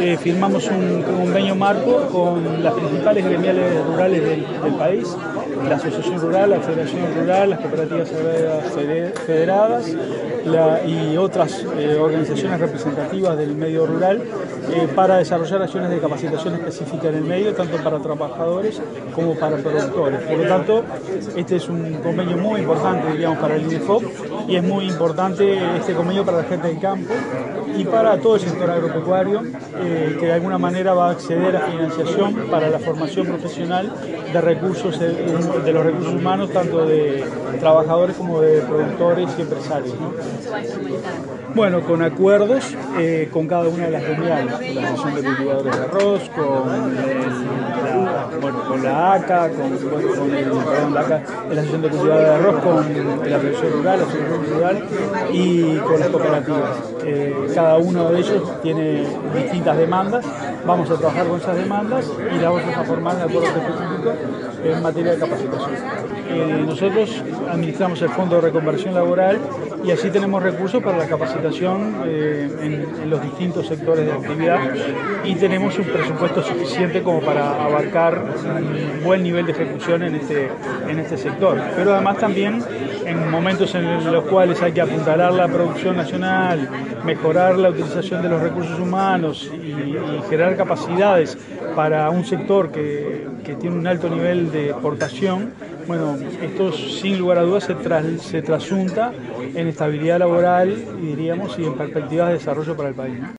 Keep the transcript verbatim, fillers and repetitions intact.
eh, firmamos un convenio marco con las principales gremiales rurales del, del país, la Asociación Rural, la Federación Rural, las Cooperativas Agrarias Federadas la, y otras eh, organizaciones representativas del medio rural eh, para desarrollar acciones de capacitación específica en el medio, tanto para trabajadores como para productores. Por lo tanto, este es un convenio muy importante, diríamos, para el INDEFOP, y es muy importante este convenio para la gente del campo y para todo el sector agropecuario, eh, que de alguna manera va a acceder a financiación para la formación profesional de recursos, de los recursos humanos, tanto de trabajadores como de productores y empresarios, ¿no? Bueno, con acuerdos eh, con cada una de las gremiales, la Asociación de Cultivadores de Arroz, con, el, la, bueno, con la A C A, con, con el, perdón, la, A C A, la Asociación de Cultivadores de Arroz, con la Federación Rural, la Asociación Rural y con las cooperativas. Eh, cada uno de ellos tiene distintas demandas, vamos a trabajar con esas demandas y las vamos a formar en acuerdos específicos en materia de capacitación. Eh, nosotros administramos el Fondo de Reconversión Laboral y así tenemos recursos para la capacitación eh, en, en los distintos sectores de actividad, y tenemos un presupuesto suficiente como para abarcar un buen nivel de ejecución en este, en este sector. Pero además también en momentos en los cuales hay que apuntalar la producción nacional, mejorar la utilización de los recursos humanos y, y generar capacidades para un sector que, que tiene un alto nivel de exportación, bueno, esto sin lugar a dudas se, tras, se trasunta en estabilidad laboral y diríamos y en perspectivas de desarrollo para el país, ¿no?